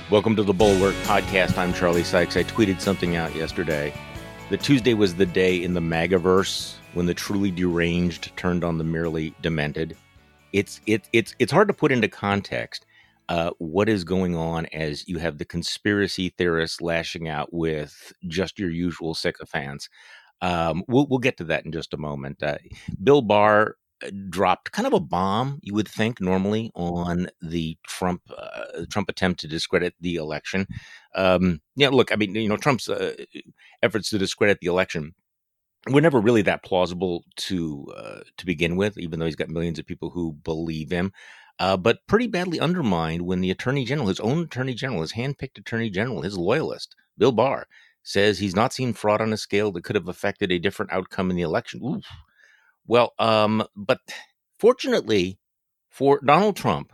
Welcome to the Bulwark Podcast. I'm Charlie Sykes. I tweeted something out yesterday. That Tuesday was the day in the MAGAverse when the truly deranged turned on the merely demented. It's hard to put into context what is going on as you have the conspiracy theorists lashing out with just your usual sycophants. We'll get to that in just a moment. Bill Barr dropped kind of a bomb, you would think, normally on the Trump attempt to discredit the election. Look, I mean, Trump's efforts to discredit the election were never really that plausible to begin with, even though he's got millions of people who believe him. But pretty badly undermined when the attorney general, his own attorney general, his handpicked attorney general, his loyalist, Bill Barr, says he's not seen fraud on a scale that could have affected a different outcome in the election. Oof. Well, but fortunately for Donald Trump,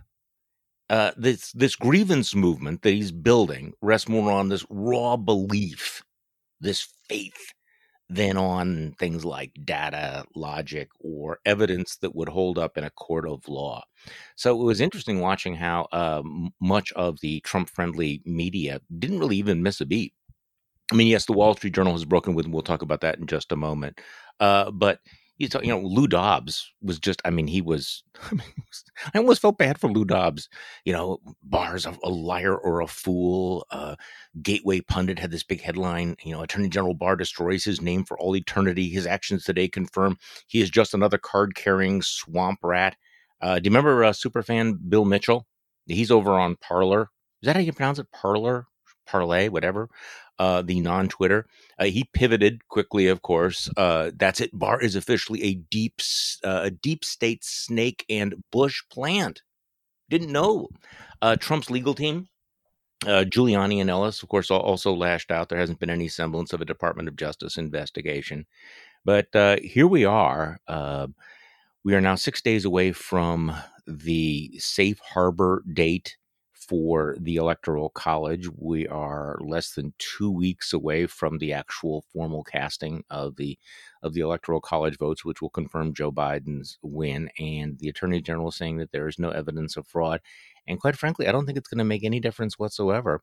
this grievance movement that he's building rests more on this raw belief, this faith, than on things like data, logic, or evidence that would hold up in a court of law. So it was interesting watching how much of the Trump-friendly media didn't really even miss a beat. I mean, yes, the Wall Street Journal has broken with, and we'll talk about that in just a moment. But Lou Dobbs was just, I mean, I almost felt bad for Lou Dobbs. Barr's a liar or a fool. Gateway Pundit had this big headline, Attorney General Barr destroys his name for all eternity. His actions today confirm he is just another card-carrying swamp rat. Do you remember superfan Bill Mitchell? He's over on Parler. Is that how you pronounce it? Parler? Parlay, whatever, the non-Twitter. He pivoted quickly, of course. That's it. Barr is officially a deep state snake and Bush plant. Didn't know. Trump's legal team, Giuliani and Ellis, of course, also lashed out. There hasn't been any semblance of a Department of Justice investigation. But here we are. We are now 6 days away from the safe harbor date for the Electoral College. We are less than 2 weeks away from the actual formal casting of the Electoral College votes, which will confirm Joe Biden's win. And the Attorney General is saying that there is no evidence of fraud. And quite frankly, I don't think it's going to make any difference whatsoever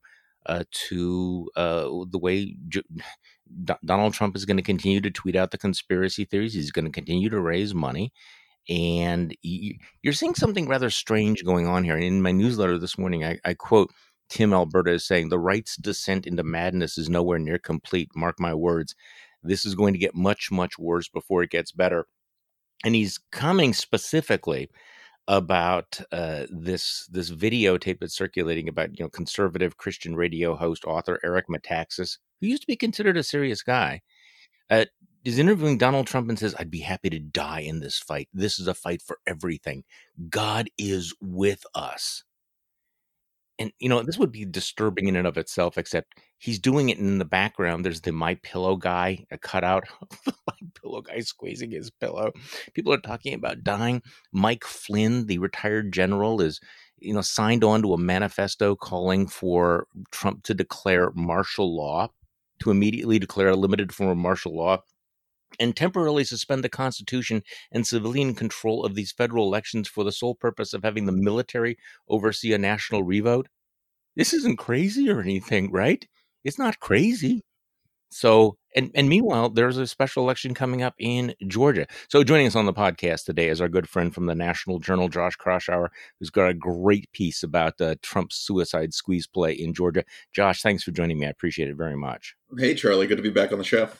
to the way Donald Trump is going to continue to tweet out the conspiracy theories. He's going to continue to raise money. And you're seeing something rather strange going on here. And in my newsletter this morning, I quote Tim Alberta as saying, "The right's descent into madness is nowhere near complete. Mark my words. This is going to get much, much worse before it gets better." And he's commenting specifically about this videotape that's circulating about conservative Christian radio host, author Eric Metaxas, who used to be considered a serious guy. Is interviewing Donald Trump and says, "I'd be happy to die in this fight. This is a fight for everything. God is with us." And, this would be disturbing in and of itself, except he's doing it in the background. There's the My Pillow guy, a cutout of the My Pillow guy squeezing his pillow. People are talking about dying. Mike Flynn, the retired general, is, signed on to a manifesto calling for Trump to declare martial law, to immediately declare a limited form of martial law, and temporarily suspend the Constitution and civilian control of these federal elections for the sole purpose of having the military oversee a national revote. This isn't crazy or anything, right? It's not crazy. So, and meanwhile, there's a special election coming up in Georgia. So joining us on the podcast today is our good friend from the National Journal, Josh Kraushaar, who's got a great piece about Trump's suicide squeeze play in Georgia. Josh, thanks for joining me. I appreciate it very much. Hey, Charlie. Good to be back on the show.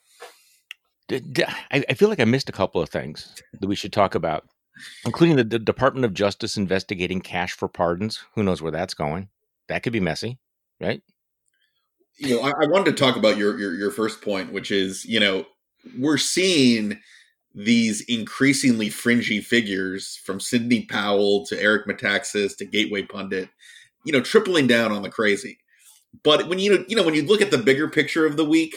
I feel like I missed a couple of things that we should talk about, including the Department of Justice investigating cash for pardons. Who knows where that's going? That could be messy, right? I wanted to talk about your first point, which is, we're seeing these increasingly fringy figures from Sidney Powell to Eric Metaxas to Gateway Pundit, tripling down on the crazy. But when you look at the bigger picture of the week,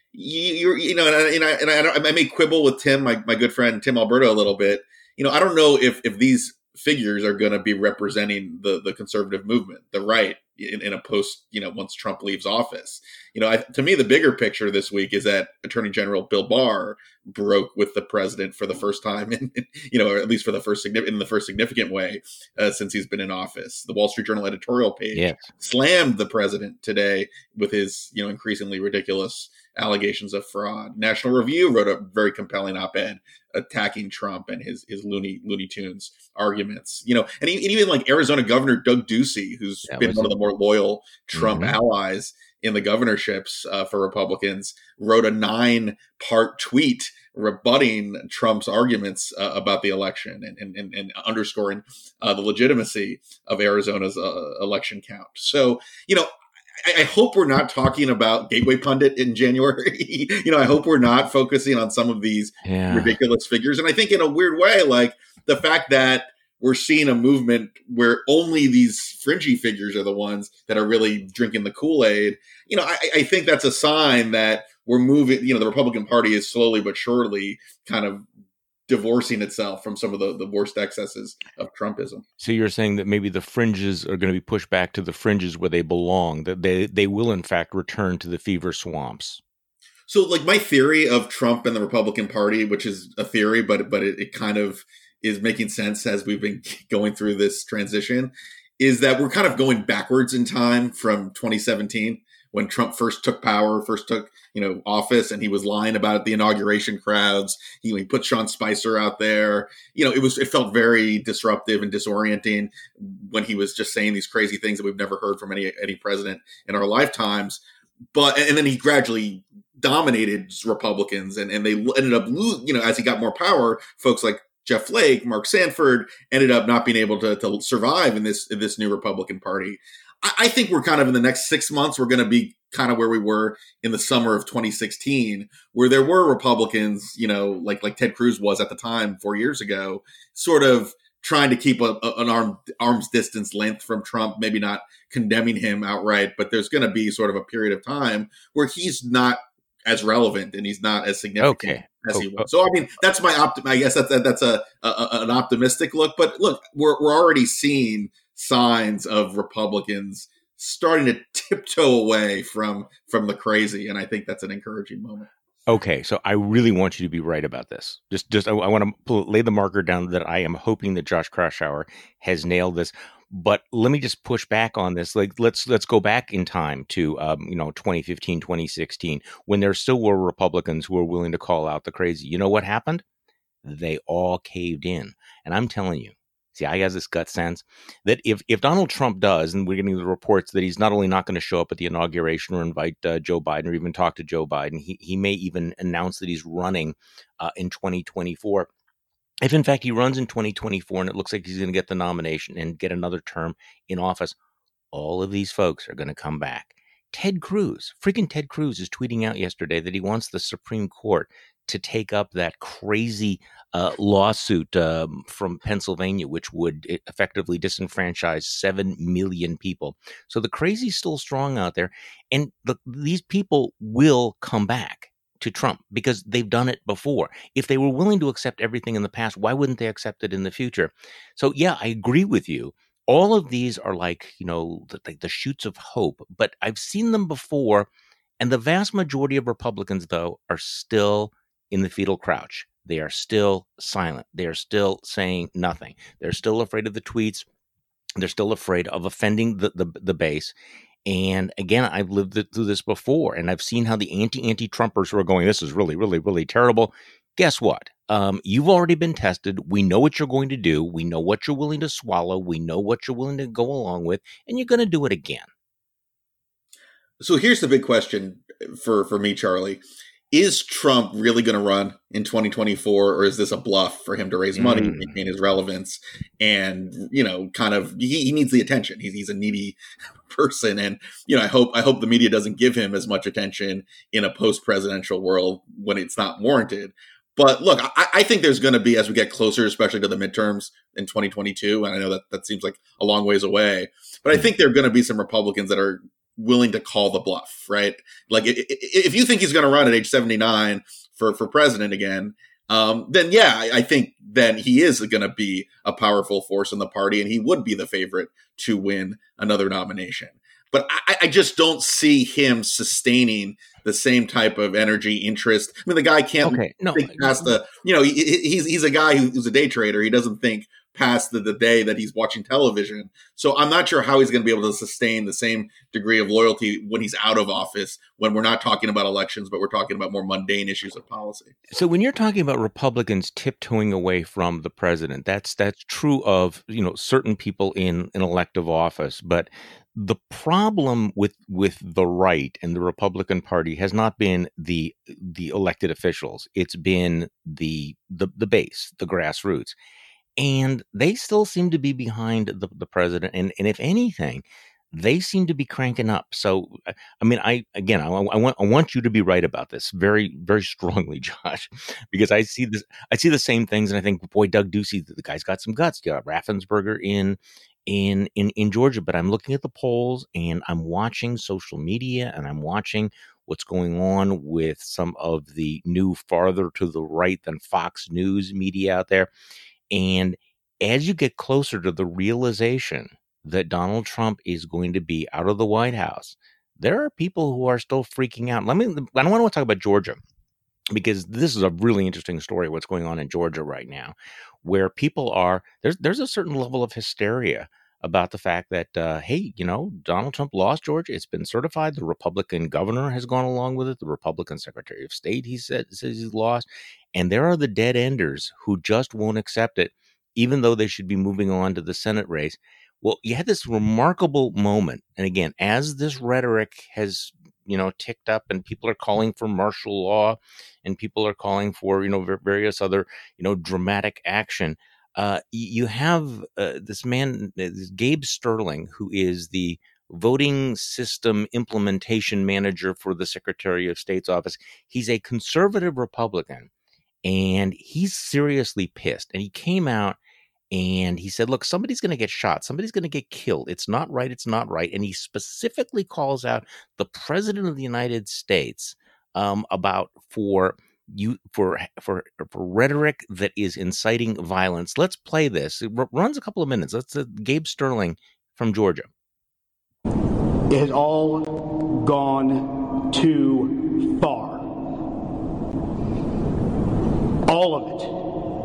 I may quibble with Tim, my good friend Tim Alberta, a little bit. I don't know if these figures are going to be representing the conservative movement, the right. in a post, once Trump leaves office. To me, the bigger picture this week is that Attorney General Bill Barr broke with the president for the first time, or at least for the first significant way since he's been in office. The Wall Street Journal editorial page slammed the president today with his, increasingly ridiculous allegations of fraud. National Review wrote a very compelling op-ed attacking Trump and his Looney Tunes arguments. And even like Arizona Governor Doug Ducey, who's been one of the more loyal Trump allies in the governorships for Republicans, wrote a 9-part tweet rebutting Trump's arguments about the election and underscoring the legitimacy of Arizona's election count. So, I hope we're not talking about Gateway Pundit in January. I hope we're not focusing on some of these ridiculous figures. And I think in a weird way, like the fact that we're seeing a movement where only these fringy figures are the ones that are really drinking the Kool-Aid, I think that's a sign that we're moving, the Republican Party is slowly but surely kind of divorcing itself from some of the worst excesses of Trumpism. So you're saying that maybe the fringes are going to be pushed back to the fringes where they belong, that they will in fact return to the fever swamps. So like my theory of Trump and the Republican Party, which is a theory, but it kind of is making sense as we've been going through this transition, is that we're kind of going backwards in time from 2017 when Trump first took office, and he was lying about the inauguration crowds. He put Sean Spicer out there. It felt very disruptive and disorienting when he was just saying these crazy things that we've never heard from any president in our lifetimes. And then he gradually dominated Republicans, and they ended up as he got more power, folks like Jeff Flake, Mark Sanford ended up not being able to survive in this new Republican Party. I think we're kind of in the next 6 months, we're going to be kind of where we were in the summer of 2016, where there were Republicans, like Ted Cruz was at the time 4 years ago, sort of trying to keep an arm's distance length from Trump, maybe not condemning him outright, but there's going to be sort of a period of time where he's not as relevant and he's not as significant as he was. So, I mean, that's my I guess that's an optimistic look, but look, we're already seeing signs of Republicans starting to tiptoe away from the crazy, and I think that's an encouraging moment. Okay, so I really want you to be right about this. I want to lay the marker down that I am hoping that Josh Kraushaar has nailed this. But let me just push back on this. Like, let's go back in time to 2015, 2016, when there still were Republicans who were willing to call out the crazy. You know what happened? They all caved in, and I'm telling you. See, I have this gut sense that if Donald Trump does, and we're getting the reports that he's not only not going to show up at the inauguration or invite Joe Biden or even talk to Joe Biden, he may even announce that he's running in 2024. If in fact he runs in 2024 and it looks like he's going to get the nomination and get another term in office, all of these folks are going to come back. Ted Cruz is tweeting out yesterday that he wants the Supreme Court to take up that crazy lawsuit from Pennsylvania, which would effectively disenfranchise 7 million people. So the crazy's still strong out there. And these people will come back to Trump because they've done it before. If they were willing to accept everything in the past, why wouldn't they accept it in the future? So yeah, I agree with you. All of these are like, the shoots of hope, but I've seen them before. And the vast majority of Republicans, though, are still in the fetal crouch. They are still silent. They are still saying nothing. They're still afraid of the tweets. They're still afraid of offending the base. And again, I've lived through this before, and I've seen how the anti-Trumpers who are going, this is really, really, really terrible. Guess what? You've already been tested. We know what you're going to do. We know what you're willing to swallow. We know what you're willing to go along with, and you're going to do it again. So here's the big question for me, Charlie. Is Trump really going to run in 2024, or is this a bluff for him to raise money, maintain his relevance, and kind of he needs the attention. He's a needy person, and I hope the media doesn't give him as much attention in a post-presidential world when it's not warranted. But look, I think there's going to be, as we get closer, especially to the midterms in 2022, and I know that seems like a long ways away, but I think there are going to be some Republicans that are willing to call the bluff, right? Like if you think he's going to run at age 79 for president again, then yeah, I think then he is going to be a powerful force in the party, and he would be the favorite to win another nomination. but I just don't see him sustaining the same type of energy, interest. I mean, the guy can't think past the, he's a guy who's a day trader. He doesn't think past the day that he's watching television. So I'm not sure how he's going to be able to sustain the same degree of loyalty when he's out of office, when we're not talking about elections, but we're talking about more mundane issues of policy. So when you're talking about Republicans tiptoeing away from the president, that's true of, certain people in an elective office. But the problem with the right and the Republican Party has not been the elected officials. It's been the base, the grassroots. And they still seem to be behind the president. And if anything, they seem to be cranking up. So, I mean, I want you to be right about this very, very strongly, Josh, because I see the same things. And I think, boy, Doug Ducey, the guy's got some guts. You got Raffensperger in Georgia, but I'm looking at the polls and I'm watching social media and I'm watching what's going on with some of the new farther to the right than Fox News media out there. And as you get closer to the realization that Donald Trump is going to be out of the White House, there are people who are still freaking out. I don't want to talk about Georgia, because this is a really interesting story, what's going on in Georgia right now, where people are, there's a certain level of hysteria about the fact that, hey, Donald Trump lost Georgia. It's been certified. The Republican governor has gone along with it. The Republican Secretary of State, says he's lost. And there are the dead enders who just won't accept it, even though they should be moving on to the Senate race. Well, you had this remarkable moment. And again, as this rhetoric has, ticked up and people are calling for martial law and people are calling for, various other, dramatic action. You have this man, this Gabe Sterling, who is the voting system implementation manager for the Secretary of State's office. He's a conservative Republican, and he's seriously pissed. And he came out and he said, look, somebody's going to get shot. Somebody's going to get killed. It's not right. It's not right. And he specifically calls out the president of the United States about for rhetoric that is inciting violence. Let's play this. It runs a couple of minutes. That's Gabe Sterling from Georgia. It has all gone too far. All of it.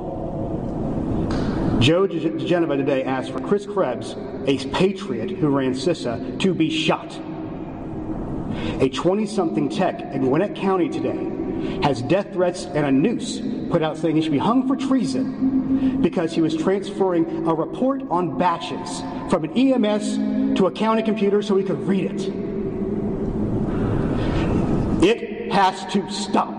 Joe DeGenova today asked for Chris Krebs, a patriot who ran CISA, to be shot. A 20-something tech in Gwinnett County today has death threats and a noose put out saying he should be hung for treason because he was transferring a report on batches from an EMS to a county computer so he could read it. It has to stop.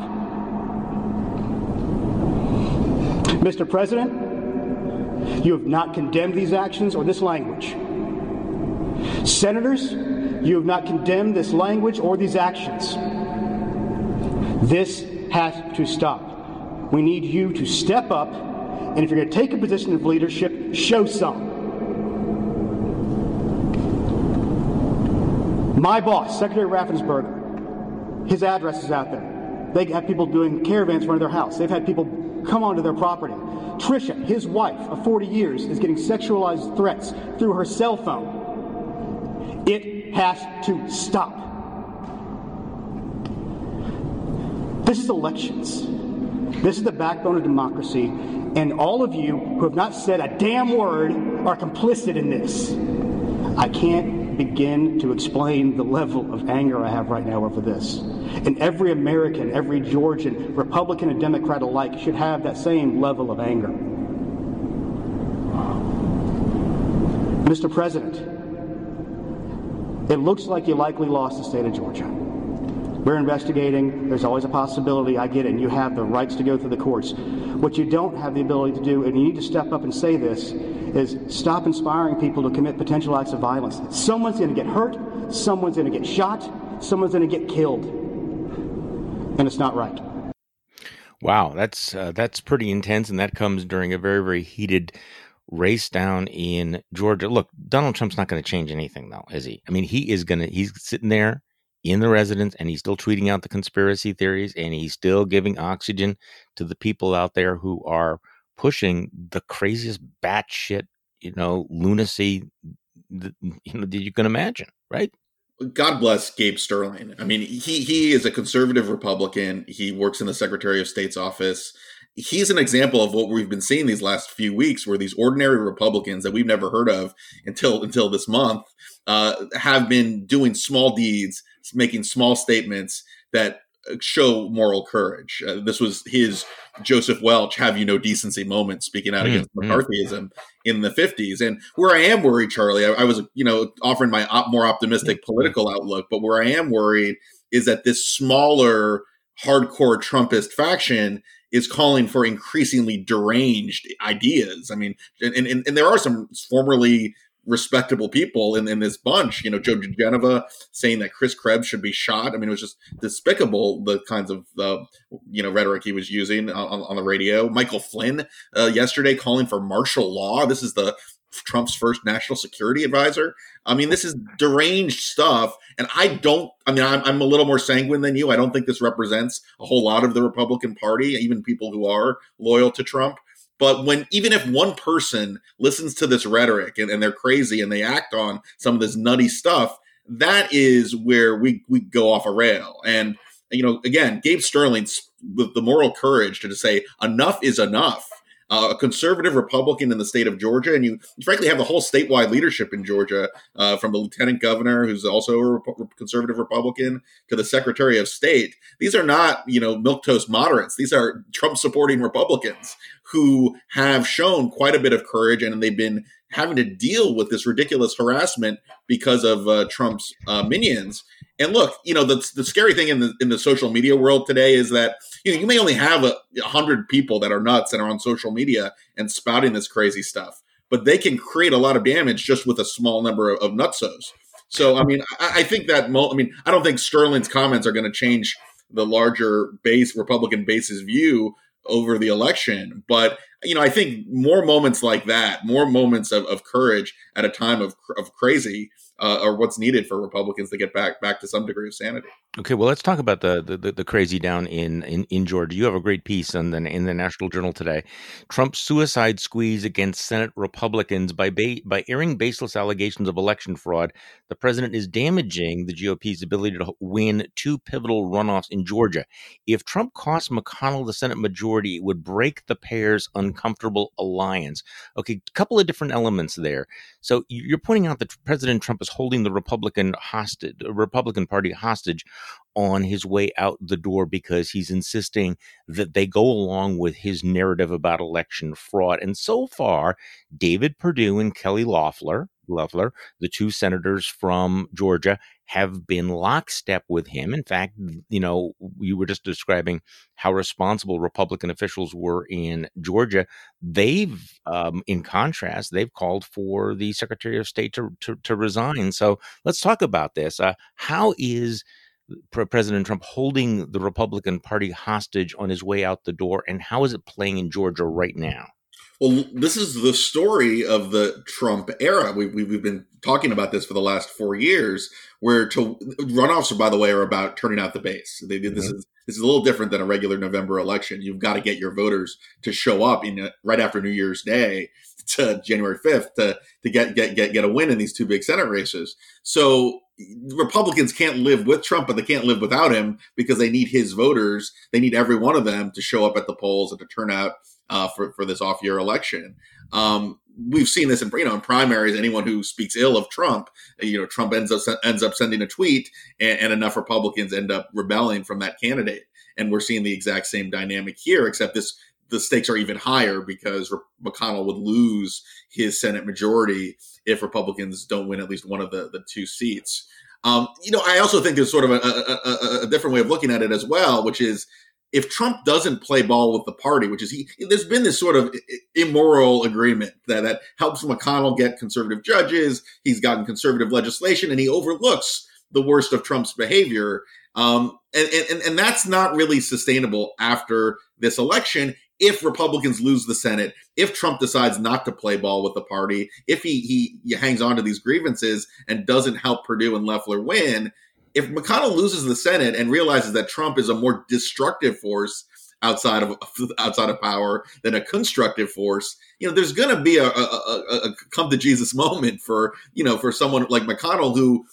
Mr. President, you have not condemned these actions or this language. Senators, you have not condemned this language or these actions. This has to stop. We need you to step up, and if you're going to take a position of leadership, show some. My boss, Secretary Raffensperger, his address is out there. They have people doing caravans in front of their house. They've had people come onto their property. Tricia, his wife of 40 years, is getting sexualized threats through her cell phone. It has to stop. This is elections. This is the backbone of democracy, and all of you who have not said a damn word are complicit in this. I can't begin to explain the level of anger I have right now over this. And every American, every Georgian, Republican and Democrat alike, should have that same level of anger. Mr. President, it looks like you likely lost the state of Georgia. We're investigating. There's always a possibility. I get it. And you have the rights to go through the courts. What you don't have the ability to do, and you need to step up and say this, is stop inspiring people to commit potential acts of violence. Someone's going to get hurt. Someone's going to get shot. Someone's going to get killed. And it's not right. Wow, that's pretty intense, and that comes during a very, very heated race down in Georgia. Look, Donald Trump's not going to change anything, though, is he? I mean, he's sitting there in the residence, and he's still tweeting out the conspiracy theories, and he's still giving oxygen to the people out there who are pushing the craziest batshit, lunacy that you can imagine, right? God bless Gabe Sterling. I mean, he is a conservative Republican. He works in the Secretary of State's office. He's an example of what we've been seeing these last few weeks, where these ordinary Republicans that we've never heard of until this month have been doing small deeds, making small statements that show moral courage. This was his Joseph Welch "Have you no decency" moment, speaking out against McCarthyism in the 50s. And where I am worried, Charlie, I was offering my more optimistic political outlook, but where I am worried is that this smaller hardcore Trumpist faction is calling for increasingly deranged ideas. I mean, and there are some formerly respectable people in this bunch. Joe diGenova saying that Chris Krebs should be shot. I mean, it was just despicable, the kinds of rhetoric he was using on the radio. Michael Flynn yesterday calling for martial law. This is Trump's first national security advisor. I mean, this is deranged stuff. And I'm a little more sanguine than you. I don't think this represents a whole lot of the Republican Party, even people who are loyal to Trump. But even if one person listens to this rhetoric and they're crazy and they act on some of this nutty stuff, that is where we go off a rail. And, again, Gabe Sterling's with the moral courage to just say enough is enough. A conservative Republican in the state of Georgia, and you frankly have the whole statewide leadership in Georgia, from the lieutenant governor, who's also a conservative Republican, to the Secretary of State. These are not, milquetoast moderates. These are Trump-supporting Republicans who have shown quite a bit of courage, and they've been having to deal with this ridiculous harassment because of Trump's minions. And look, the scary thing in the social media world today is that you may only have 100 people that are nuts and are on social media and spouting this crazy stuff, but they can create a lot of damage just with a small number of nutsos. So, I mean, I think that I don't think Sterling's comments are going to change the larger Republican base's view over the election, but I think more moments like that, more moments of courage at a time of crazy, are what's needed for Republicans to get back to some degree of sanity. Okay, well, let's talk about the crazy down in Georgia. You have a great piece in the National Journal today. Trump's suicide squeeze against Senate Republicans by airing baseless allegations of election fraud. The president is damaging the GOP's ability to win two pivotal runoffs in Georgia. If Trump costs McConnell the Senate majority, it would break the pair's uncomfortable alliance. Okay, a couple of different elements there. So you're pointing out that President Trump is holding the Republican Party hostage on his way out the door because he's insisting that they go along with his narrative about election fraud. And so far, David Perdue and Kelly Loeffler, the two senators from Georgia, have been lockstep with him. In fact, you were just describing how responsible Republican officials were in Georgia. They've, in contrast, they've called for the Secretary of State to resign. So let's talk about this. How is President Trump holding the Republican Party hostage on his way out the door, and how is it playing in Georgia right now? Well, this is the story of the Trump era. We've been talking about this for the last 4 years, where runoffs, by the way, are about turning out the base. This is a little different than a regular November election. You've got to get your voters to show up right after New Year's Day to January 5th to get a win in these two big Senate races. So Republicans can't live with Trump, but they can't live without him because they need his voters. They need every one of them to show up at the polls and to turn out for this off-year election. We've seen this in primaries. Anyone who speaks ill of Trump, Trump ends up sending a tweet, and enough Republicans end up rebelling from that candidate. And we're seeing the exact same dynamic here, except the stakes are even higher because McConnell would lose his Senate majority if Republicans don't win at least one of the two seats. I also think there's sort of a different way of looking at it as well, which is, if Trump doesn't play ball with the party, which is there's been this sort of immoral agreement that helps McConnell get conservative judges. He's gotten conservative legislation, and he overlooks the worst of Trump's behavior. And that's not really sustainable after this election. If Republicans lose the Senate, if Trump decides not to play ball with the party, if he hangs on to these grievances and doesn't help Perdue and Loeffler win, if McConnell loses the Senate and realizes that Trump is a more destructive force outside of power than a constructive force, there's going to be a come to Jesus moment for someone like McConnell, who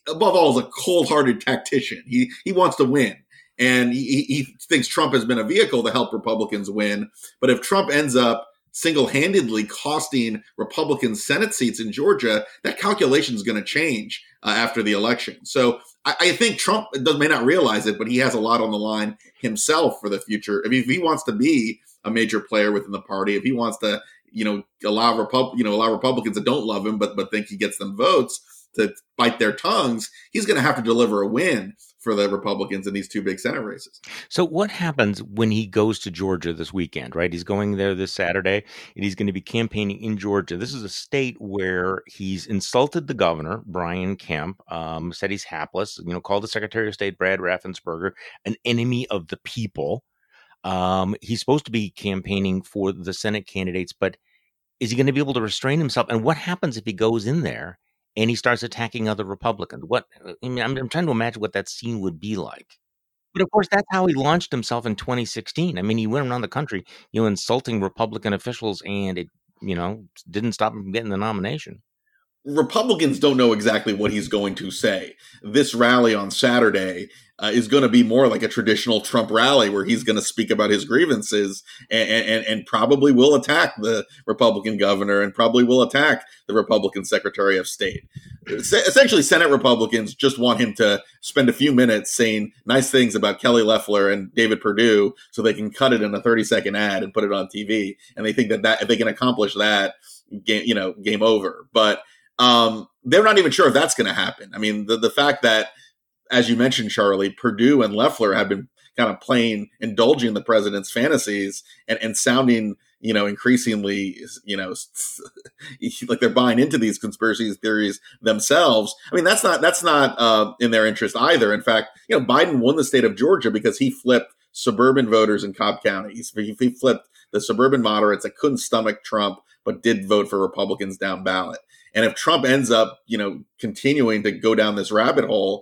above all, is a cold-hearted tactician. He wants to win. And he thinks Trump has been a vehicle to help Republicans win. But if Trump ends up single-handedly costing Republican Senate seats in Georgia, that calculation is going to change after the election. So I think Trump may not realize it, but he has a lot on the line himself for the future. I mean, if he wants to be a major player within the party, if he wants to, allow Republicans that don't love him but think he gets them votes to bite their tongues, he's going to have to deliver a win for the Republicans in these two big Senate races. So what happens when he goes to Georgia this weekend, right? He's going there this Saturday, and he's going to be campaigning in Georgia. This is a state where he's insulted the governor, Brian Kemp, said he's hapless, called the Secretary of State, Brad Raffensperger, an enemy of the people. He's supposed to be campaigning for the Senate candidates, but is he going to be able to restrain himself? And what happens if he goes in there and he starts attacking other Republicans? I'm trying to imagine what that scene would be like. But of course, that's how he launched himself in 2016. I mean, he went around the country, insulting Republican officials, and it, didn't stop him from getting the nomination. Republicans don't know exactly what he's going to say. This rally on Saturday is going to be more like a traditional Trump rally where he's going to speak about his grievances and probably will attack the Republican governor and probably will attack the Republican Secretary of State. Essentially, Senate Republicans just want him to spend a few minutes saying nice things about Kelly Loeffler and David Perdue so they can cut it in a 30-second ad and put it on TV. And they think that if they can accomplish that, game over. But they're not even sure if that's going to happen. I mean, the fact that, as you mentioned, Charlie, Perdue and Loeffler have been kind of indulging the president's fantasies and sounding, increasingly, like they're buying into these conspiracy theories themselves. I mean, that's not in their interest either. In fact, Biden won the state of Georgia because he flipped suburban voters in Cobb County. He flipped the suburban moderates that couldn't stomach Trump but did vote for Republicans down ballot. And if Trump ends up, continuing to go down this rabbit hole,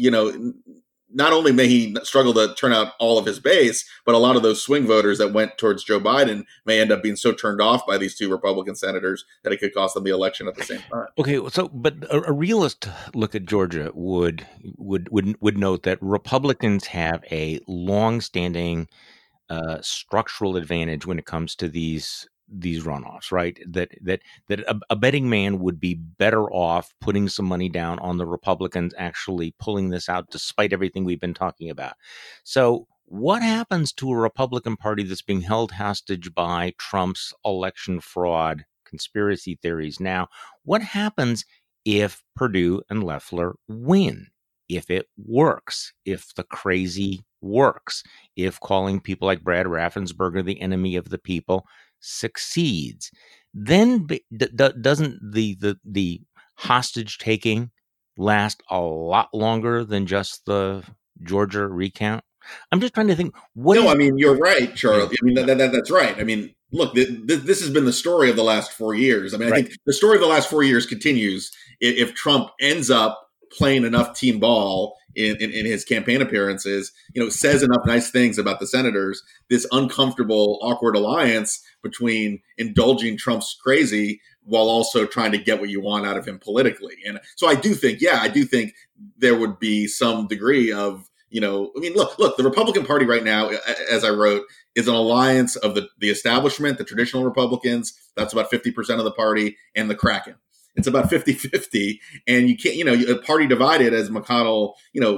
not only may he struggle to turn out all of his base, but a lot of those swing voters that went towards Joe Biden may end up being so turned off by these two Republican senators that it could cost them the election at the same time. Okay, but a realist look at Georgia would note that Republicans have a long-standing structural advantage when it comes to these runoffs, right? That a betting man would be better off putting some money down on the Republicans actually pulling this out, despite everything we've been talking about. So what happens to a Republican Party that's being held hostage by Trump's election fraud conspiracy theories? Now, what happens if Perdue and Loeffler win? If it works, if the crazy works, if calling people like Brad Raffensperger the enemy of the people succeeds, then doesn't the hostage taking last a lot longer than just the Georgia recount? I'm just trying to think. I mean, you're right, Charlie. I mean, that's right. I mean, look, this has been the story of the last 4 years. I mean, I think the story of the last 4 years continues if Trump ends up playing enough team ball in his campaign appearances, says enough nice things about the senators, this uncomfortable, awkward alliance between indulging Trump's crazy while also trying to get what you want out of him politically. And so I do think there would be some degree of, look, the Republican Party right now, as I wrote, is an alliance of the establishment, the traditional Republicans, that's about 50% of the party, and the Kraken. It's about 50-50, and you can't, a party divided, as McConnell,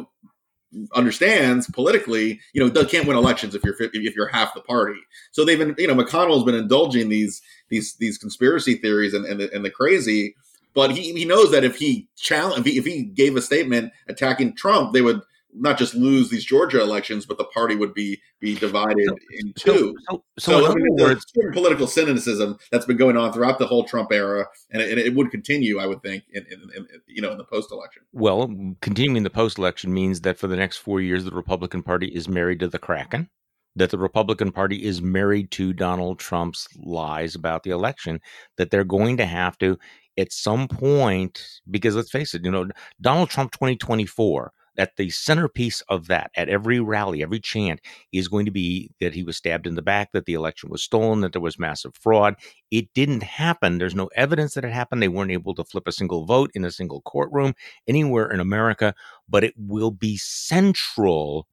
understands politically, they can't win elections if you're half the party. So they've been, McConnell has been indulging these conspiracy theories and the crazy, but he knows that if he gave a statement attacking Trump, they would not just lose these Georgia elections, but the party would be divided in two. So I mean, there's certain political cynicism that's been going on throughout the whole Trump era, and it would continue, I would think, in the post-election. Well, continuing the post-election means that for the next 4 years, the Republican Party is married to the Kraken, that the Republican Party is married to Donald Trump's lies about the election, that they're going to have to, at some point, because let's face it, Donald Trump 2024, at the centerpiece of that, at every rally, every chant, is going to be that he was stabbed in the back, that the election was stolen, that there was massive fraud. It didn't happen. There's no evidence that it happened. They weren't able to flip a single vote in a single courtroom anywhere in America, but it will be central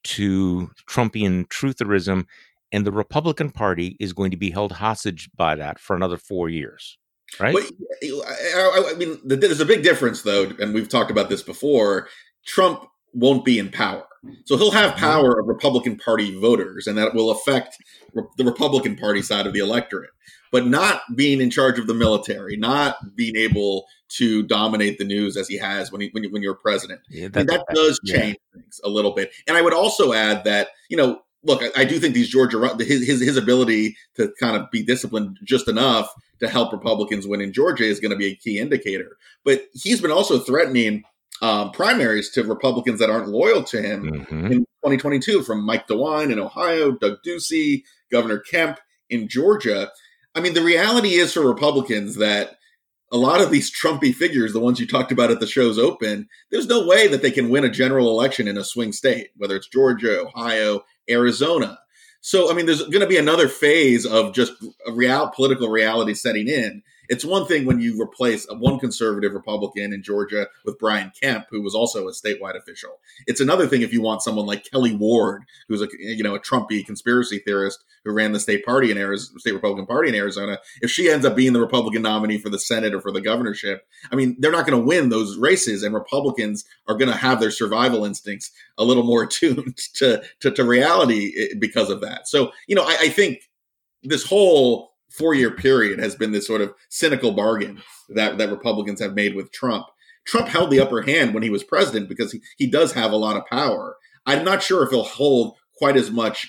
to Trumpian trutherism, and the Republican Party is going to be held hostage by that for another 4 years. Right? But I mean, there's a big difference, though, and we've talked about this before. Trump won't be in power. So he'll have power of Republican Party voters, and that will affect the Republican Party side of the electorate. But not being in charge of the military, not being able to dominate the news as he has when you're president. Yeah, that does change things a little bit. And I would also add that, look, I do think these his ability to kind of be disciplined just enough to help Republicans win in Georgia is going to be a key indicator. But he's been also threatening primaries to Republicans that aren't loyal to him in 2022, from Mike DeWine in Ohio, Doug Ducey, Governor Kemp in Georgia. I mean, the reality is for Republicans that a lot of these Trumpy figures, the ones you talked about at the show's open, there's no way that they can win a general election in a swing state, whether it's Georgia, Ohio, Arizona. So, I mean, there's going to be another phase of just political reality setting in. It's one thing when you replace one conservative Republican in Georgia with Brian Kemp, who was also a statewide official. It's another thing if you want someone like Kelly Ward, who's a Trumpy conspiracy theorist who ran the state Republican Party in Arizona. If she ends up being the Republican nominee for the Senate or for the governorship, I mean, they're not going to win those races, and Republicans are going to have their survival instincts a little more attuned to reality because of that. So, I think this whole 4-year period has been this sort of cynical bargain that Republicans have made with Trump. Trump held the upper hand when he was president because he does have a lot of power. I'm not sure if he'll hold quite as much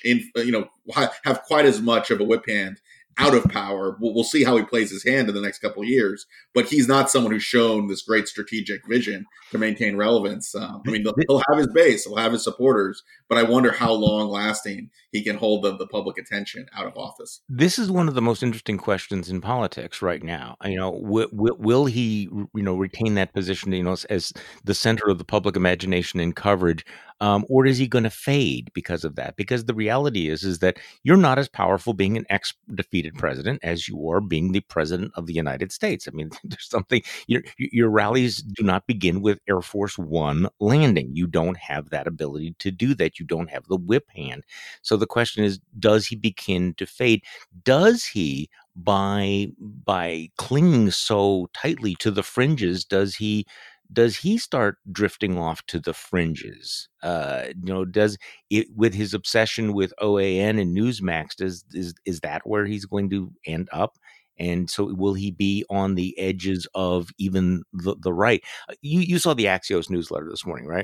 have quite as much of a whip hand out of power. We'll see how he plays his hand in the next couple of years, but he's not someone who's shown this great strategic vision to maintain relevance. I mean, he'll have his base, he'll have his supporters, but I wonder how long lasting he can hold the public attention out of office. This is one of the most interesting questions in politics right now. Will he, retain that position, as the center of the public imagination and coverage, or is he going to fade because of that? Because the reality is that you're not as powerful being an ex-defeated president as you are being the president of the United States. I mean, there's something, your rallies do not begin with Air Force One landing. You don't have that ability to do that. You don't have the whip hand. So the question is, does he begin to fade? Does he, by clinging so tightly to the fringes, does he start drifting off to the fringes? Does it, with his obsession with OAN and Newsmax, is that where he's going to end up? And so will he be on the edges of even the right? You saw the Axios newsletter this morning, right?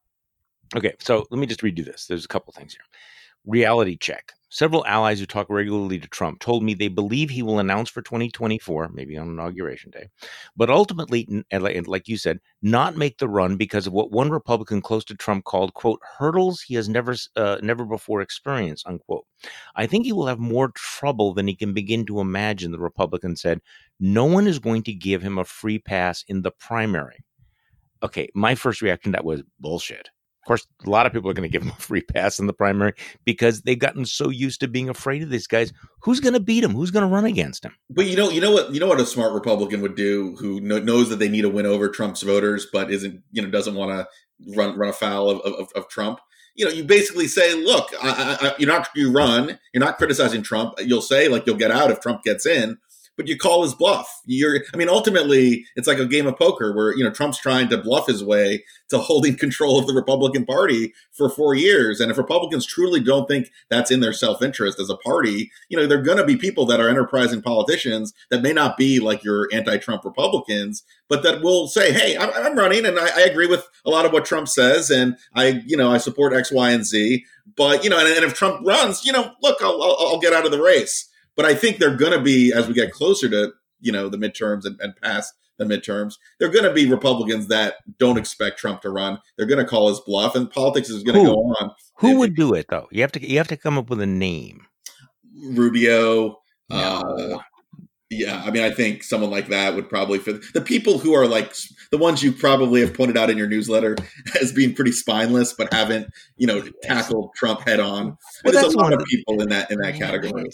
Okay, so let me just read you this. There's a couple things here. Reality check. Several allies who talk regularly to Trump told me they believe he will announce for 2024, maybe on Inauguration Day, but ultimately, like you said, not make the run because of what one Republican close to Trump called, quote, hurdles he has never before experienced, unquote. I think he will have more trouble than he can begin to imagine, the Republican said. No one is going to give him a free pass in the primary. Okay, my first reaction to that was bullshit. Of course, a lot of people are going to give him a free pass in the primary because they've gotten so used to being afraid of these guys. Who's going to beat him? Who's going to run against him? But you know what a smart Republican would do, who knows that they need to win over Trump's voters, but doesn't want to run afoul of Trump. You basically say, look, you're not criticizing Trump. You'll say, like, you'll get out if Trump gets in, but you call his bluff. Ultimately, it's like a game of poker where, Trump's trying to bluff his way to holding control of the Republican Party for 4 years. And if Republicans truly don't think that's in their self-interest as a party, there are going to be people that are enterprising politicians that may not be like your anti-Trump Republicans, but that will say, hey, I'm running and I agree with a lot of what Trump says. And I support X, Y, and Z. But, and if Trump runs, look, I'll get out of the race. But I think they're going to be, as we get closer to, the midterms and past the midterms, they're going to be Republicans that don't expect Trump to run. They're going to call his bluff, and politics is going to go on. Who would do it, though? You have to come up with a name. Rubio. No. Yeah, I mean, I think someone like that would probably fit. The people who are like the ones you probably have pointed out in your newsletter as being pretty spineless, but haven't, tackled Trump head on. Well, And there's that's a one lot of of the. people in that Man, category.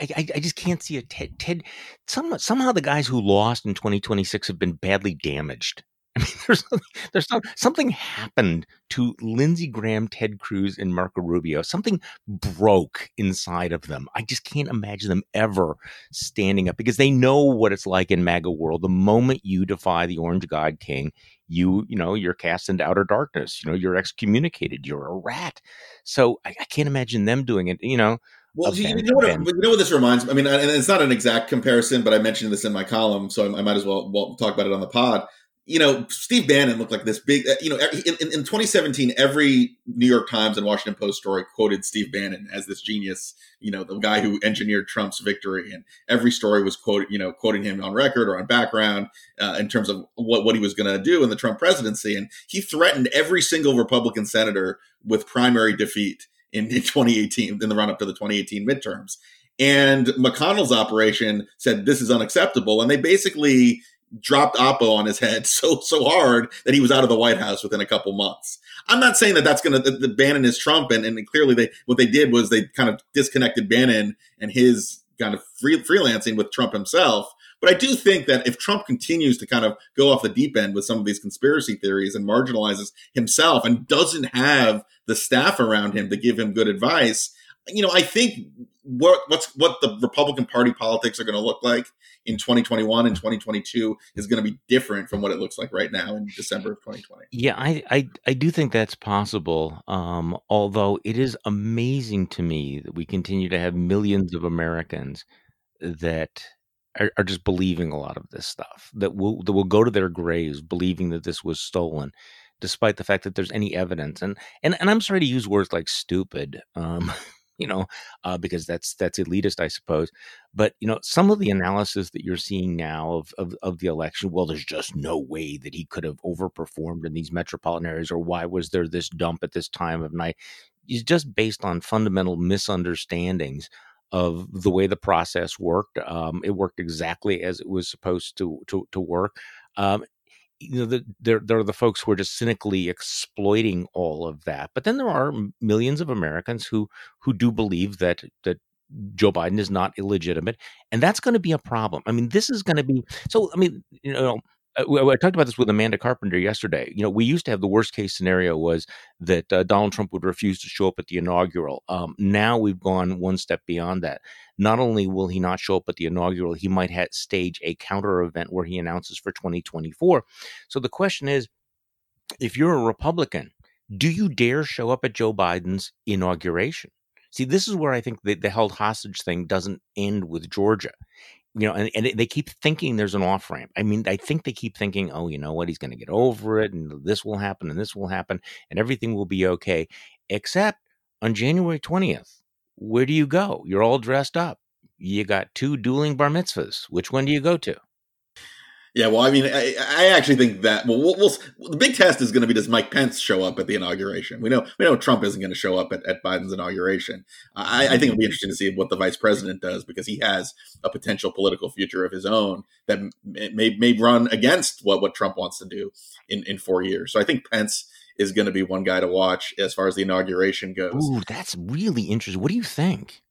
I just can't see a Ted. Somehow the guys who lost in 2026 have been badly damaged. I mean, something happened to Lindsey Graham, Ted Cruz, and Marco Rubio. Something broke inside of them. I just can't imagine them ever standing up because they know what it's like in MAGA world. The moment you defy the Orange God King, you're cast into outer darkness. You're excommunicated. You're a rat. So I can't imagine them doing it. Well, you know what this reminds me. I mean, and it's not an exact comparison, but I mentioned this in my column, so I might as well talk about it on the pod. Steve Bannon looked like this big. In 2017, every New York Times and Washington Post story quoted Steve Bannon as this genius. The guy who engineered Trump's victory, and every story was quoting him on record or on background in terms of what he was going to do in the Trump presidency. And he threatened every single Republican senator with primary defeat in 2018, in the run up to the 2018 midterms. And McConnell's operation said this is unacceptable, and they basically dropped Oppo on his head so hard that he was out of the White House within a couple months. I'm not saying that that's going to, the Bannon is Trump, and clearly what they did was they kind of disconnected Bannon and his kind of freelancing with Trump himself. But I do think that if Trump continues to kind of go off the deep end with some of these conspiracy theories and marginalizes himself and doesn't have the staff around him to give him good advice, I think what the Republican Party politics are going to look like in 2021 and 2022 is going to be different from what it looks like right now in December of 2020. Yeah, I do think that's possible. Although it is amazing to me that we continue to have millions of Americans that are just believing a lot of this stuff, that will go to their graves believing that this was stolen, despite the fact that there's any evidence. And I'm sorry to use words like stupid. Because that's elitist, I suppose. But some of the analysis that you're seeing now of the election, well, there's just no way that he could have overperformed in these metropolitan areas, or why was there this dump at this time of night, is just based on fundamental misunderstandings of the way the process worked. It worked exactly as it was supposed to work. There are the folks who are just cynically exploiting all of that. But then there are millions of Americans who do believe that Joe Biden is not illegitimate, and that's going to be a problem. I mean, this is going to be so. I mean, I talked about this with Amanda Carpenter yesterday. We used to have the worst case scenario was that Donald Trump would refuse to show up at the inaugural. Now we've gone one step beyond that. Not only will he not show up at the inaugural, he might stage a counter event where he announces for 2024. So the question is, if you're a Republican, do you dare show up at Joe Biden's inauguration? See, this is where I think the held hostage thing doesn't end with Georgia. And they keep thinking there's an off ramp. I mean, I think they keep thinking, oh, you know what, he's going to get over it, and this will happen, and this will happen, and everything will be okay. Except on January 20th, where do you go? You're all dressed up. You got 2 dueling bar mitzvahs. Which one do you go to? Yeah, well, I mean, I actually think that the big test is going to be, does Mike Pence show up at the inauguration? We know Trump isn't going to show up at Biden's inauguration. I think it'll be interesting to see what the vice president does, because he has a potential political future of his own that may run against what Trump wants to do in 4 years. So I think Pence is going to be one guy to watch as far as the inauguration goes. Ooh, that's really interesting. What do you think?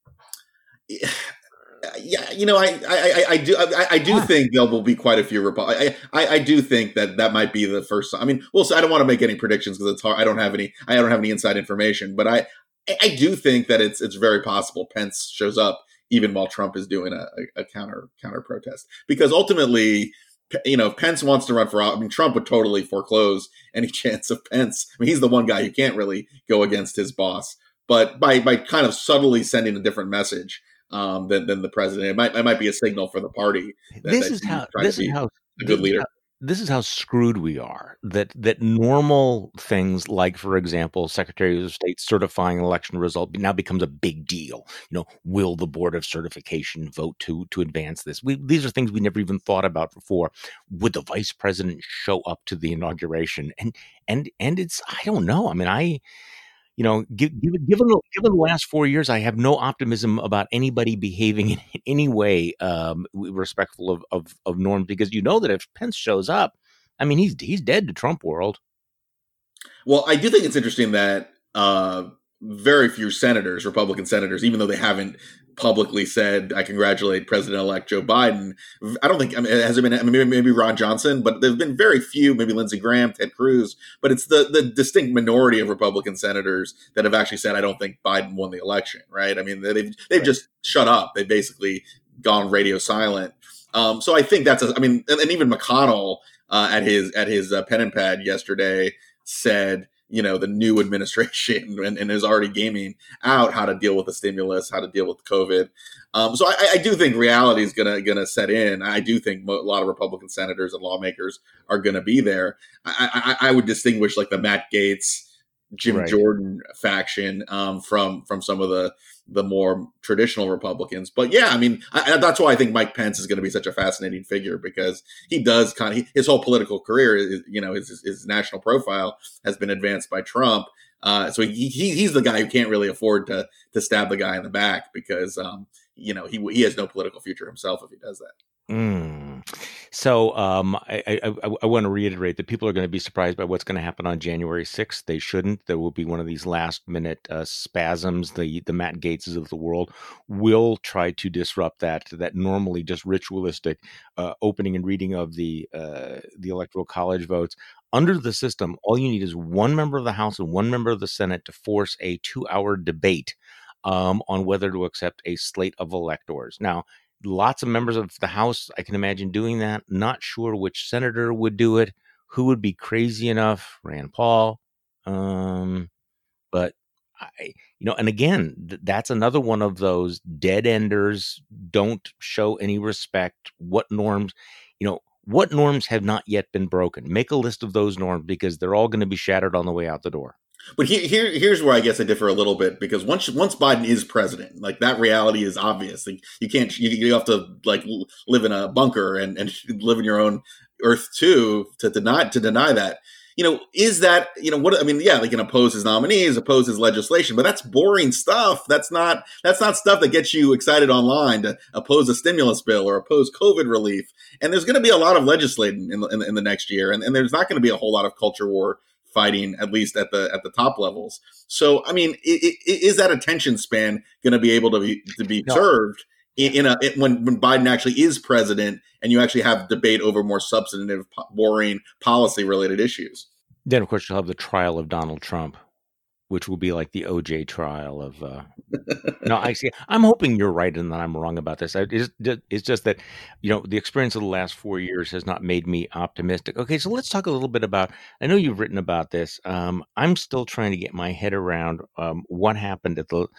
Yeah, I do think there will be quite a few Republicans. I do think that might be the first. I mean, well, so I don't want to make any predictions because it's hard. I don't have any inside information, but I do think that it's very possible Pence shows up even while Trump is doing a counter protest, because ultimately, if Pence wants to run for office, I mean, Trump would totally foreclose any chance of Pence. I mean, he's the one guy who can't really go against his boss, but by kind of subtly sending a different message than the president, it might be a signal for the party. This is how a good leader. This is how screwed we are. That normal things like, for example, Secretary of State certifying an election result now becomes a big deal. Will the Board of Certification vote to advance this? These are things we never even thought about before. Would the vice president show up to the inauguration? And it's, I don't know. I mean, given the last 4 years, I have no optimism about anybody behaving in any way respectful of norms, because that if Pence shows up, I mean, he's dead to Trump world. Well, I do think it's interesting that very few senators, Republican senators, even though they haven't publicly said, I congratulate President-elect Joe Biden. I don't think, has there been, maybe Ron Johnson, but there've been very few, maybe Lindsey Graham, Ted Cruz, but it's the distinct minority of Republican senators that have actually said, I don't think Biden won the election, right? I mean, they've just shut up. They've basically gone radio silent. So I think that's, and even McConnell at his pen and pad yesterday said, the new administration and is already gaming out how to deal with the stimulus, how to deal with COVID. So I do think reality is gonna set in. I do think a lot of Republican senators and lawmakers are gonna be there. I would distinguish like the Matt Gaetz, Jim Jordan faction from some of the more traditional Republicans. But yeah, that's why I think Mike Pence is going to be such a fascinating figure, because he does his whole political career, his national profile has been advanced by Trump. So he's the guy who can't really afford to stab the guy in the back, because he has no political future himself if he does that. So I want to reiterate that people are going to be surprised by what's going to happen on January 6th. They shouldn't. There will be one of these last minute spasms. The Matt Gaetzes of the world will try to disrupt that normally just ritualistic opening and reading of the Electoral College votes. Under the system, all you need is one member of the House and one member of the Senate to force a 2-hour debate on whether to accept a slate of electors. Now, lots of members of the House, I can imagine doing that. Not sure which senator would do it. Who would be crazy enough? Rand Paul. But and again, that's another one of those dead enders. Don't show any respect. What norms have not yet been broken? Make a list of those norms, because they're all going to be shattered on the way out the door. But here's where I guess I differ a little bit, because once Biden is president, like, that reality is obvious. Like, you have to like live in a bunker and live in your own earth too to deny that. Is that, they can oppose his nominees, oppose his legislation, but that's boring stuff. That's not stuff that gets you excited online to oppose a stimulus bill or oppose COVID relief. And there's going to be a lot of legislating in the next year, and there's not going to be a whole lot of culture war fighting, at least at the top levels. So, is that attention span going to be able to be served when Biden actually is president, and you actually have debate over more substantive, boring policy related issues? Then, of course, you'll have the trial of Donald Trump, which will be like the OJ trial of. No, I'm hoping you're right and that I'm wrong about this. It's just that, the experience of the last 4 years has not made me optimistic. Okay, so let's talk a little bit about. I know you've written about this. I'm still trying to get my head around what happened at the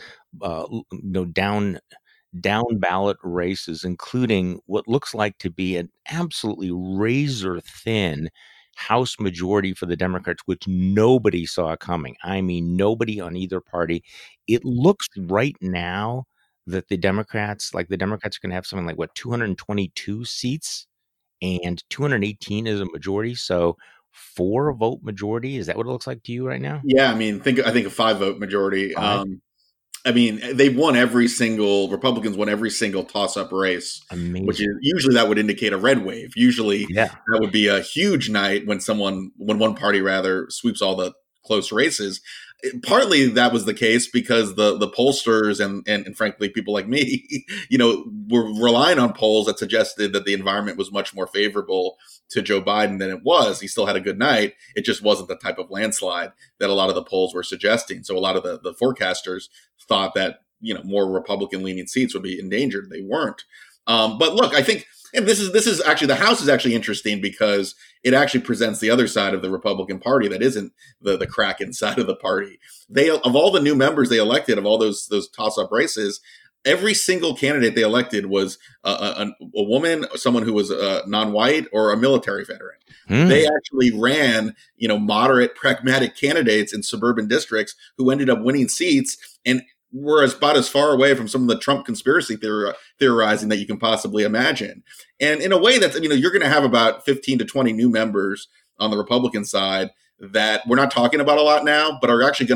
down ballot races, including what looks like to be an absolutely razor thin House majority for the Democrats, which nobody saw coming. I mean, nobody on either party. It looks right now that the Democrats are going to have something like 222 seats, and 218 is a majority. So 4 vote majority. Is that what it looks like to you right now? Yeah, I think a 5-vote majority. Republicans won every single toss-up race. Amazing. Which is usually that would indicate a red wave. Usually that would be a huge night when one party rather sweeps all the close races. Partly that was the case because the pollsters and frankly people like me, were relying on polls that suggested that the environment was much more favorable to Joe Biden than it was. He still had a good night. It just wasn't the type of landslide that a lot of the polls were suggesting. So a lot of the forecasters thought that, more Republican leaning seats would be endangered. They weren't. But look, I think, and this is actually, the House is actually interesting because it actually presents the other side of the Republican Party that isn't the Kraken side of the party. Of all the new members they elected, of all those toss-up races, every single candidate they elected was a woman, someone who was non-white, or a military veteran. They actually ran, moderate, pragmatic candidates in suburban districts who ended up winning seats and were about as far away from some of the Trump conspiracy theorizing that you can possibly imagine. And in a way that's, you're going to have about 15 to 20 new members on the Republican side that we're not talking about a lot now, but are actually going to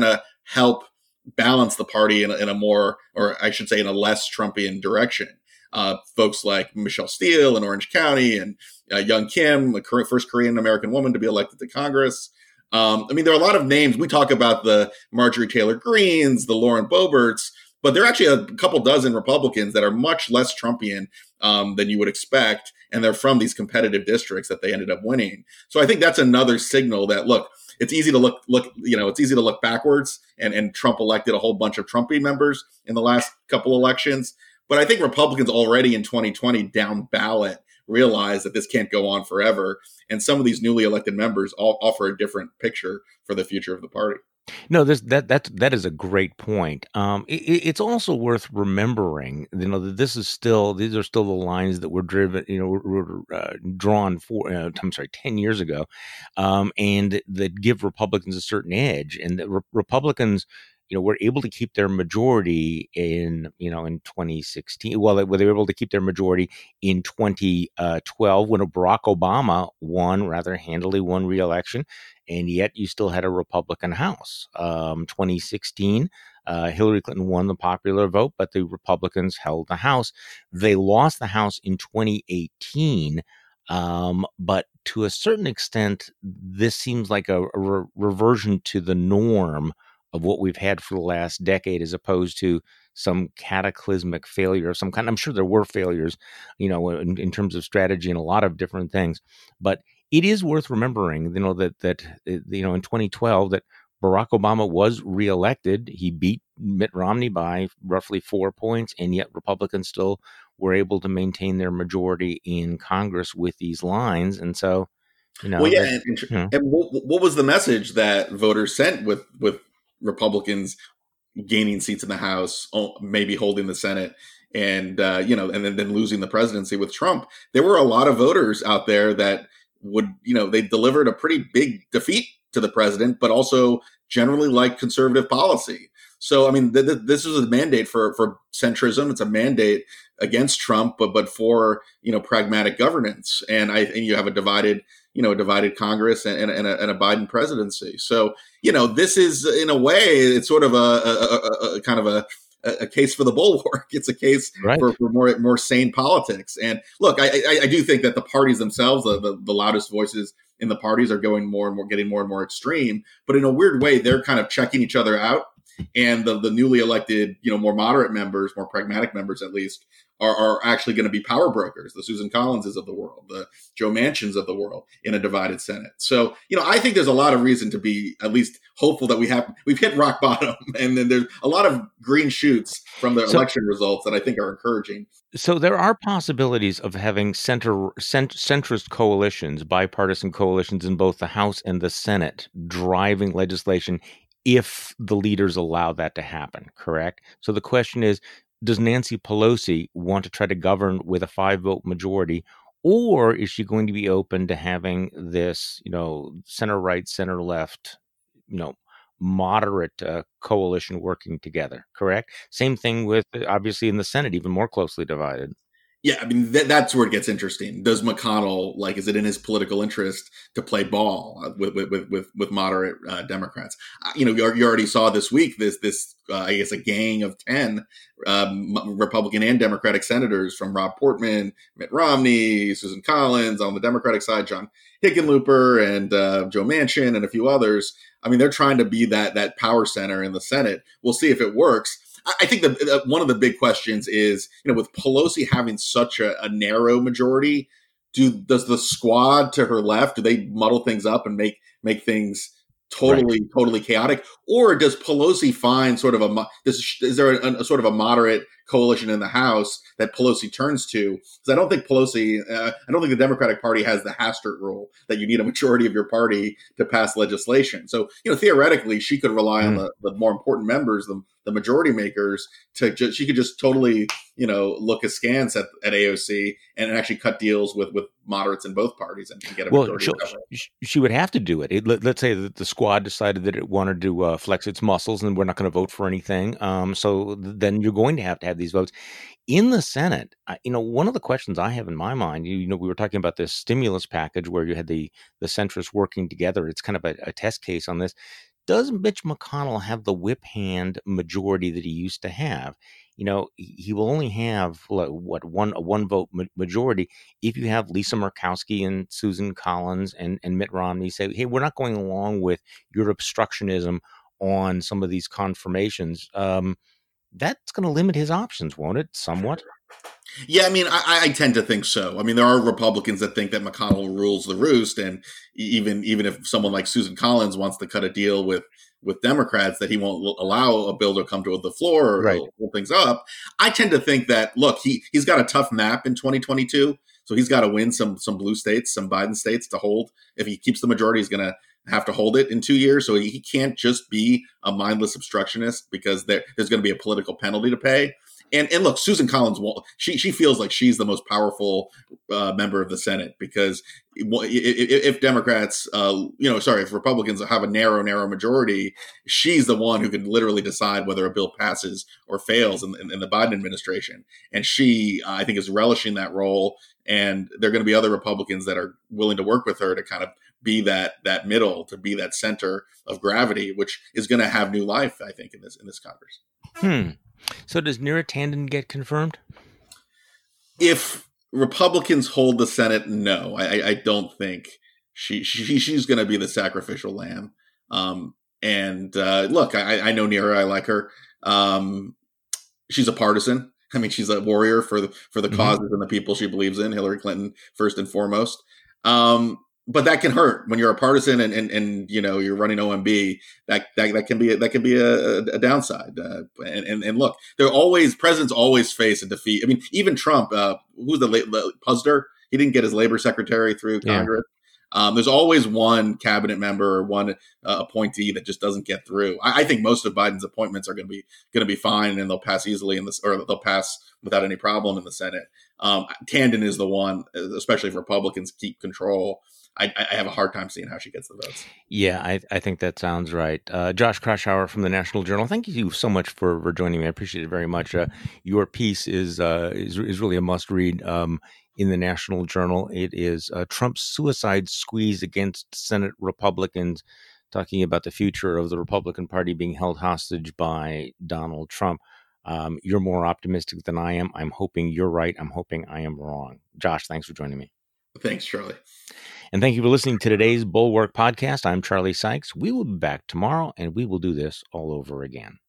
help balance the party in a more, or I should say, in a less Trumpian direction. Folks like Michelle Steele in Orange County and Young Kim, the first Korean American woman to be elected to Congress. I mean, there are a lot of names. We talk about the Marjorie Taylor Greenes, the Lauren Boeberts, but there are actually a couple dozen Republicans that are much less Trumpian than you would expect. And they're from these competitive districts that they ended up winning. So I think that's another signal that, look, it's easy to it's easy to look backwards, and Trump elected a whole bunch of Trumpy members in the last couple elections. But I think Republicans already in 2020 down ballot realize that this can't go on forever. And some of these newly elected members all offer a different picture for the future of the party. No, that is a great point. It's also worth remembering, that these are still the lines that were driven, were drawn 10 years ago, and that give Republicans a certain edge, and that Republicans, were able to keep their majority in 2016. Well, they were able to keep their majority in 2012 when Barack Obama rather handily won re-election. And yet you still had a Republican House. 2016, Hillary Clinton won the popular vote, but the Republicans held the House. They lost the House in 2018. But to a certain extent, this seems like a reversion to the norm of what we've had for the last decade, as opposed to some cataclysmic failure of some kind. I'm sure there were failures, in terms of strategy and a lot of different things. But it is worth remembering, that in 2012, that Barack Obama was reelected. He beat Mitt Romney by roughly 4 points, and yet Republicans still were able to maintain their majority in Congress with these lines. And so, well, yeah. And what was the message that voters sent with Republicans gaining seats in the House, maybe holding the Senate, and then losing the presidency with Trump? There were a lot of voters out there that they delivered a pretty big defeat to the president, but also generally like conservative policy. So, I mean, this is a mandate for centrism. It's a mandate against Trump, but for, pragmatic governance. And you have a divided Congress and a Biden presidency. So, this is, in a way, it's sort of a kind of a case for the bulwark. It's a case for more sane politics. And look, I do think that the parties themselves, the loudest voices in the parties, are getting more and more extreme. But in a weird way, they're kind of checking each other out. And the newly elected, more moderate members, more pragmatic members at least, are actually going to be power brokers, the Susan Collinses of the world, the Joe Manchins of the world, in a divided Senate. So, I think there's a lot of reason to be at least hopeful that we've hit rock bottom, and then there's a lot of green shoots from the election results that I think are encouraging. So there are possibilities of having centrist coalitions, bipartisan coalitions in both the House and the Senate, driving legislation if the leaders allow that to happen, correct? So the question is, does Nancy Pelosi want to try to govern with a 5-vote majority, or is she going to be open to having this, center right, center left, moderate coalition working together, correct? Same thing with, obviously, in the Senate, even more closely divided. Yeah, I mean, that's where it gets interesting. Does McConnell, is it in his political interest to play ball with moderate Democrats? You already saw this week this I guess a gang of 10 Republican and Democratic senators, from Rob Portman, Mitt Romney, Susan Collins on the Democratic side, John Hickenlooper, and Joe Manchin, and a few others. I mean, they're trying to be that power center in the Senate. We'll see if it works. I think that one of the big questions is, with Pelosi having such a narrow majority, does the squad to her left, do they muddle things up and make things totally chaotic? Or does Pelosi find sort of is there a sort of a moderate coalition in the House that Pelosi turns to? Because I don't think the Democratic Party has the Hastert rule that you need a majority of your party to pass legislation. So, theoretically, she could rely on the more important members, the majority makers, she could just totally, look askance at AOC and actually cut deals with moderates in both parties and get a majority. She would have to do it. Let's say that the squad decided that it wanted to flex its muscles and we're not going to vote for anything. So then you're going to have these votes. In the Senate, one of the questions I have in my mind, we were talking about this stimulus package where you had the centrists working together. It's kind of a test case on this. does Mitch McConnell have the whip hand majority that he used to have? He will only have a one vote majority if you have Lisa Murkowski and Susan Collins and Mitt Romney say, hey, we're not going along with your obstructionism on some of these confirmations. That's going to limit his options, won't it? Somewhat. Yeah, I mean, I tend to think so. I mean, there are Republicans that think that McConnell rules the roost, and even if someone like Susan Collins wants to cut a deal with Democrats, that he won't allow a bill to come to the floor or Right. pull things up. I tend to think that, look, he's got a tough map in 2022, so he's got to win some blue states, some Biden states to hold. If he keeps the majority, he's going to have to hold it in 2 years. So he can't just be a mindless obstructionist, because there's going to be a political penalty to pay. And look, Susan Collins, she feels like she's the most powerful member of the Senate, because if Democrats, if Republicans have a narrow majority, she's the one who can literally decide whether a bill passes or fails in the Biden administration. And she, I think, is relishing that role. And there are going to be other Republicans that are willing to work with her to kind of be that middle, to be that center of gravity, which is going to have new life, I think, in this Congress. So does Neera Tanden get confirmed? If Republicans hold the Senate, no, I don't think she's going to be the sacrificial lamb. Look, I know Neera, I like her. She's a partisan. I mean, she's a warrior for the causes and the people she believes in. Hillary Clinton, first and foremost. But that can hurt when you're a partisan and you're running OMB. That can be a downside. And look, presidents always face a defeat. I mean, even Trump, who's the Puzder, he didn't get his labor secretary through Congress. There's always one cabinet member or one appointee that just doesn't get through. I think most of Biden's appointments are going to be fine, and they'll pass easily or they'll pass without any problem in the Senate. Tanden is the one, especially if Republicans keep control. I have a hard time seeing how she gets the votes. Yeah, I think that sounds right. Josh Kraushaar from the National Journal, thank you so much for joining me. I appreciate it very much. Your piece is really a must read in the National Journal. It is Trump's suicide squeeze against Senate Republicans, talking about the future of the Republican Party being held hostage by Donald Trump. You're more optimistic than I am. I'm hoping you're right. I'm hoping I am wrong. Josh, thanks for joining me. Thanks, Charlie. And thank you for listening to today's Bulwark Podcast. I'm Charlie Sykes. We will be back tomorrow, and we will do this all over again.